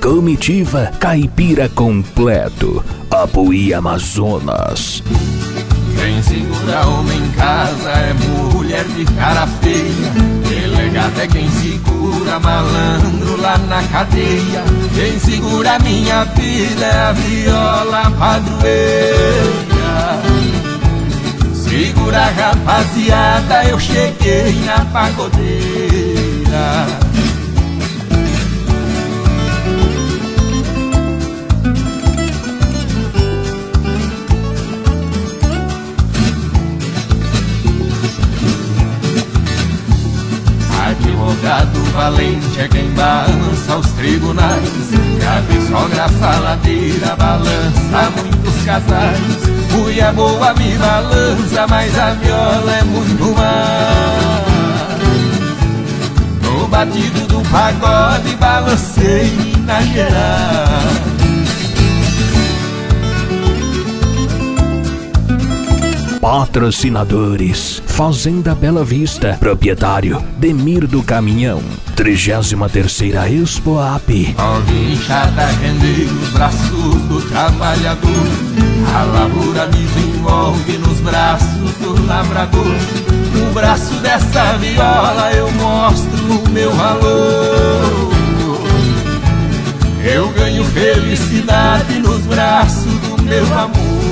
Comitiva Caipira completo, Apuí Amazonas. Quem segura homem em casa é mulher de cara feia. Delegado é quem segura malandro lá na cadeia. Quem segura minha vida é a viola padroeira. Segura rapaziada, eu cheguei na pagodeira. Advogado valente é quem balança os tribunais. E a sogra faladeira balança muitos casais. Mulher boa me balança, mas a viola é muito mais. No batido do pagode balancei Minas Gerais. Patrocinadores: Fazenda Bela Vista, proprietário Demir do Caminhão, 33ª Expo AP. A enxada render os braços do trabalhador. A lavoura desenvolve nos braços do lavrador. No braço dessa viola eu mostro o meu valor. Eu ganho felicidade nos braços do meu amor.